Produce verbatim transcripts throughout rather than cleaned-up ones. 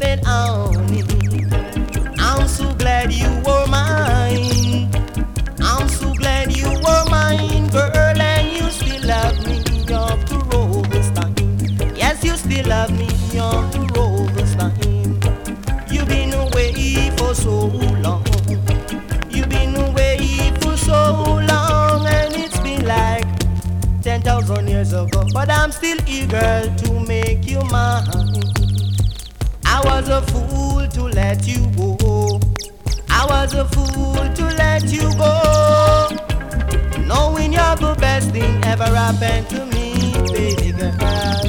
said, honey, I'm so glad you were mine. I'm so glad you were mine, girl, and you still love me after all this time. Yes, you still love me after all this time. You've been away for so long. You've been away for so long, and it's been like ten thousand years ago. But I'm still eager to make you mine. I was a fool to let you go. I was a fool to let you go, knowing you're the best thing ever happened to me, baby girl.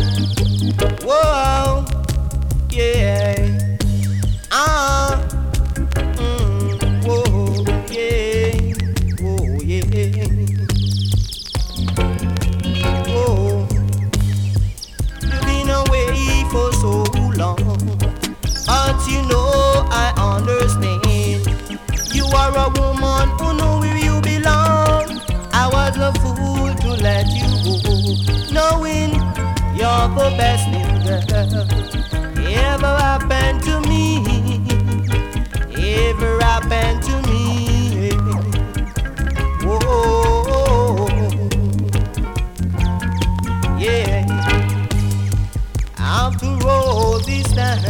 Whoa, yeah, ah, mm, whoa, yeah, whoa, yeah, whoa. You've been away for so long, but you know I understand. You are a woman who know where you belong. I was a fool to let you go, knowing you're the best thing girl ever happened to me, ever happened to me. Whoa, yeah. After all this time,